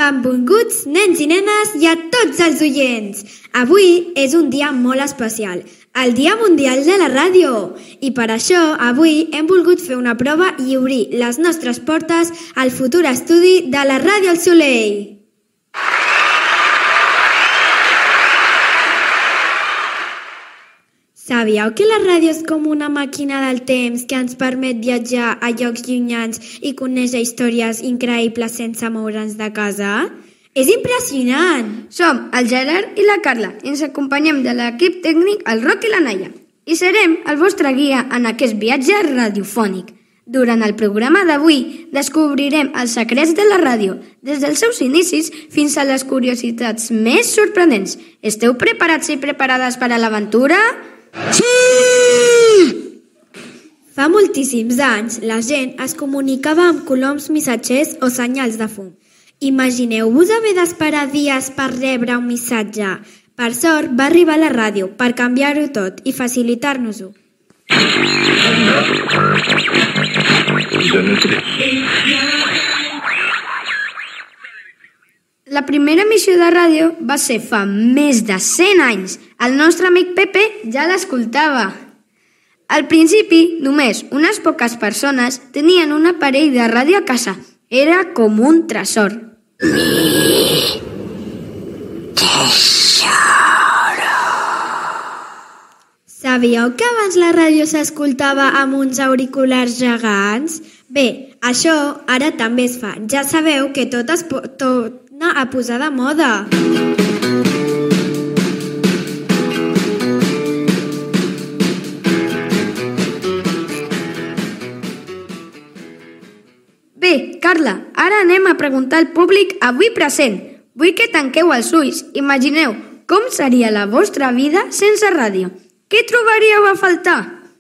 Benvinguts, nens i nenes, i a tots els oients! Avui és un dia molt especial, el Dia Mundial de la Ràdio. I per això, avui hem volgut fer una prova i obrir les nostres portes al futur estudi de la Ràdio El Soleil. Sabíeu que la ràdio és com una màquina del temps que ens permet viatjar a llocs llunyans i conèixer històries increïbles sense moure'ns de casa? És impressionant! Som el Gerard i la Carla i ens acompanyem de l'equip tècnic el Roc i la Naia i serem el vostre guia en aquest viatge radiofònic. Durant el programa d'avui descobrirem els secrets de la ràdio, des dels seus inicis fins a les curiositats més sorprenents. Esteu preparats i preparades per a l'aventura? Sí! Fa moltíssims anys, la gent es comunicava amb coloms missatgers o senyals de fum. Imagineu-vos haver d'esperar dies per rebre un missatge. Per sort, va arribar la ràdio per canviar-ho tot i facilitar-nos-ho. La primera emissió de ràdio va ser fa més de 100 anys. El nostre amic Pepe ja l'escoltava. Al principi, només unes poques persones tenien un aparell de ràdio a casa. Era com un tresor. Sabíeu que abans la ràdio s'escoltava amb uns auriculars gegants? Bé, això ara també es fa. Ja sabeu que tot es torna a posar de moda. Bé, Carla, ara anem a preguntar al públic avui present. Vull que tanqueu els ulls. Imagineu com seria la vostra vida sense ràdio. Què trobaríeu a faltar?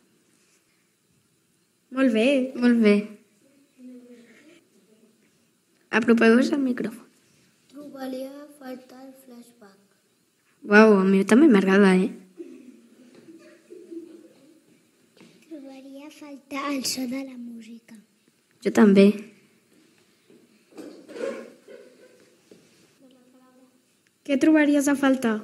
Molt bé. Molt bé. Apropeu-vos al micròfon. Trobaria a faltar el flashback. Uau, a mi també m'agrada, Trobaria a faltar el so de la música. Jo també. Què trobaries a faltar?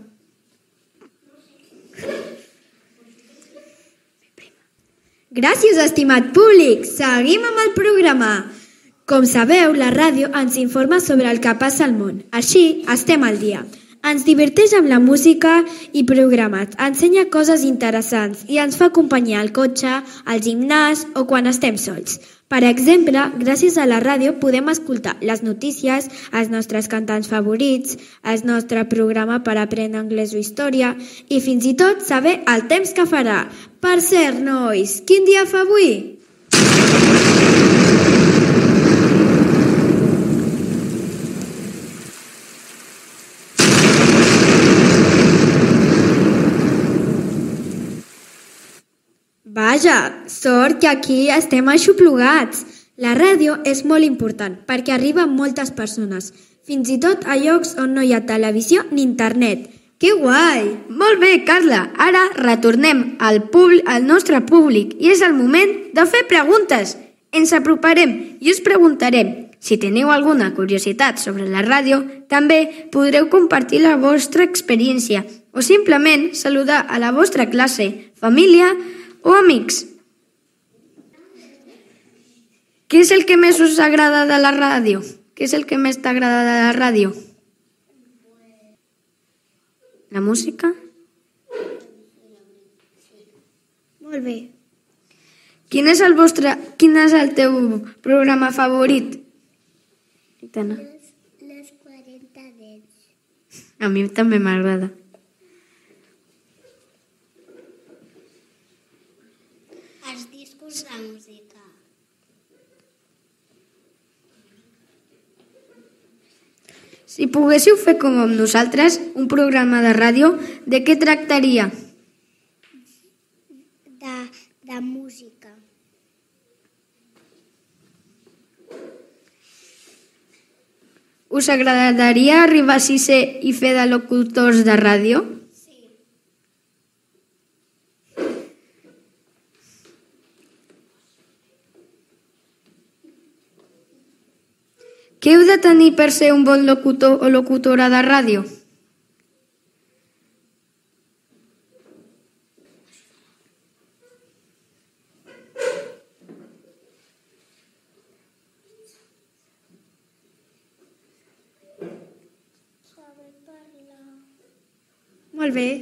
Gràcies, estimat públic! Seguim amb el programa. Com sabeu, la ràdio ens informa sobre el que passa al món. Així, estem al dia. Ens diverteix amb la música i programes, ensenya coses interessants i ens fa companyia al cotxe, al gimnàs o quan estem sols. Per exemple, gràcies a la ràdio podem escoltar les notícies, els nostres cantants favorits, el nostre programa per aprendre anglès o història i fins i tot saber el temps que farà. Per cert, nois, quin dia fa avui? Vaja, sort que aquí estem aixoplugats. La ràdio és molt important perquè arriba a moltes persones, fins i tot a llocs on no hi ha televisió ni internet. Que guai! Molt bé, Carla. Ara retornem al nostre públic i és el moment de fer preguntes. Ens aproparem i us preguntarem. Si teniu alguna curiositat sobre la ràdio, també podreu compartir la vostra experiència o simplement saludar a la vostra classe, família o amics. Què és el que més us agrada de la ràdio? Què és el que més t'agrada de la ràdio? La música? Molt bé. Quin és el teu programa favorit? Aitana. Les 40 dents. A mi també m'agrada. Els discos de música. Si poguéssiu fer com amb nosaltres un programa de ràdio, de què tractaria? De música. Us agradaria arribar a sisè i fer de locutors de ràdio? Sí. Què Què heu de tenir per ser un bon locutor o locutora de ràdio? Molt bé.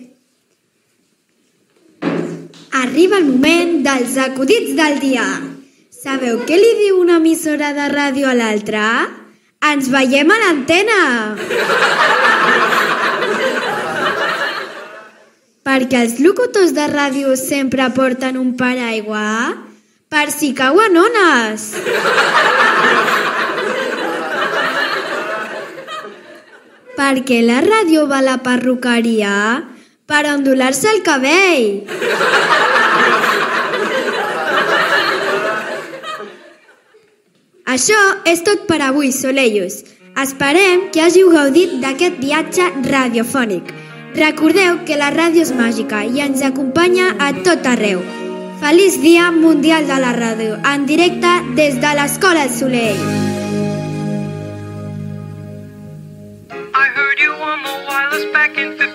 Arriba el moment dels acudits del dia. Sabeu què li diu una emissora de ràdio a l'altra? Ens veiem a l'antena! Perquè els locutors de ràdio sempre porten un paraigua per si cauen ones. Perquè la ràdio va a la perruqueria per ondular-se el cabell. Això és tot per avui, Soleios. Esperem que hàgiu gaudit d'aquest viatge radiofònic. Recordeu que la ràdio és màgica i ens acompanya a tot arreu. Feliç Dia Mundial de la Ràdio, en directe des de l'Escola El Soleil. I heard you on the wireless back in 50.